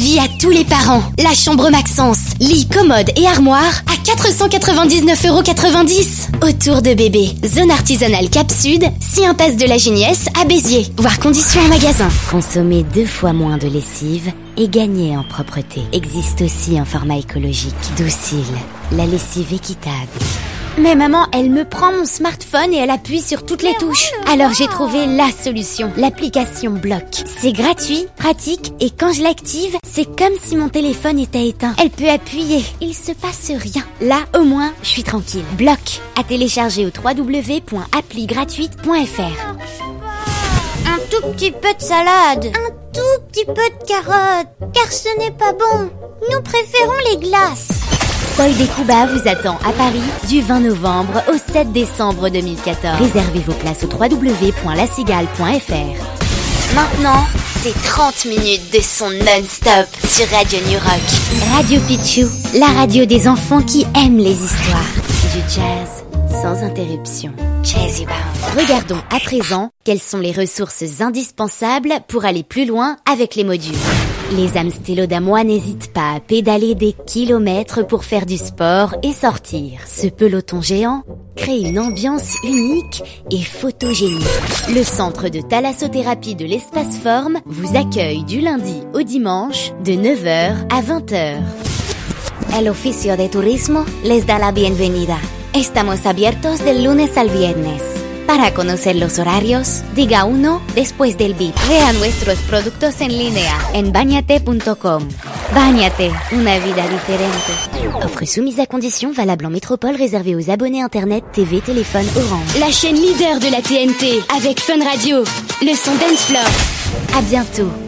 Avis à tous les parents. La chambre Maxence, lit, commode et armoire à 499,90 € autour de bébé. Zone artisanale Cap Sud, 6 impasse de la Géniesse à Béziers. Voir conditions en magasin. Consommer 2 fois moins de lessive et gagner en propreté. Existe aussi un format écologique, docile, la lessive équitable. Mais maman, elle me prend mon smartphone et elle appuie sur toutes les touches. Alors j'ai trouvé la solution, l'application Block. C'est gratuit, pratique et quand je l'active, c'est comme si mon téléphone était éteint. Elle peut appuyer, il se passe rien. Là, au moins, je suis tranquille. Block, à télécharger au www.appligratuite.fr. Un tout petit peu de salade, un tout petit peu de carottes, car ce n'est pas bon. Nous préférons les glaces. Soy des Cuba vous attend à Paris du 20 novembre au 7 décembre 2014. Réservez vos places au www.lacigale.fr. Maintenant, c'est 30 minutes de son non-stop sur Radio New Rock. Radio Pichou, la radio des enfants qui aiment les histoires. Du jazz sans interruption. Jazzy Bound. Regardons à présent quelles sont les ressources indispensables pour aller plus loin avec les modules. Les Amstellodamois n'hésitent pas à pédaler des kilomètres pour faire du sport et sortir. Ce peloton géant crée une ambiance unique et photogénique. Le centre de thalassothérapie de l'Espace Forme vous accueille du lundi au dimanche de 9h à 20h. El oficio de turismo les da la bienvenida. Estamos abiertos del lunes al viernes. Para conocer los horarios, diga 1 después del bip. Vea nuestros productos en línea en bañate.com. Bañate, una vida diferente. Offre soumise à condition, valable en métropole, réservée aux abonnés internet, TV, téléphone, Orange. La chaîne leader de la TNT avec Fun Radio, le son dance floor. À bientôt.